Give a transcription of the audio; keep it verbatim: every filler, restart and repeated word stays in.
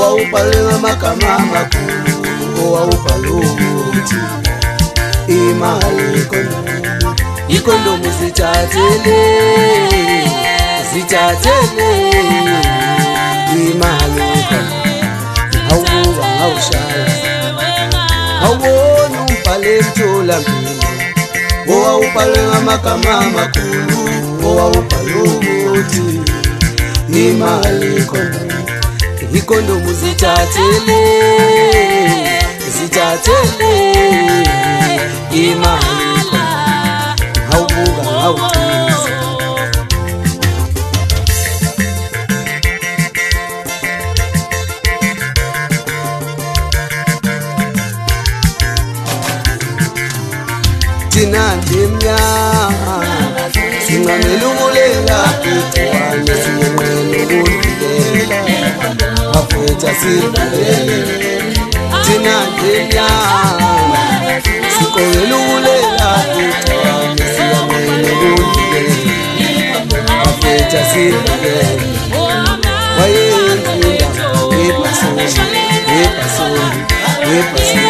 owawubhalwe ngamagama amakhulu, owawubhalwe ukuthi imali ikhondomu, ikhondomu zithathele, zithathele imali ikhondomu. Awubuka ngawushaya, awubona umbhale emtholampilo, owawubhalwe ngamagama amakhulu, owawubhalwe ukuthi imali ikhondomu, ikhondomu zithathele, zithathele imali ikhondomu. Awubuka ngawuchisa, thina ndimnyama sinqamela ukulela igciwane, sinqamela ukuvikela bafetha sivikele. Thina ndimnyama sinqamela ukulela igciwane, sinqamela ukuvikela bafetha sivikele. Wayendlula ngebhasoni, ngebhasoni, ngebhasoni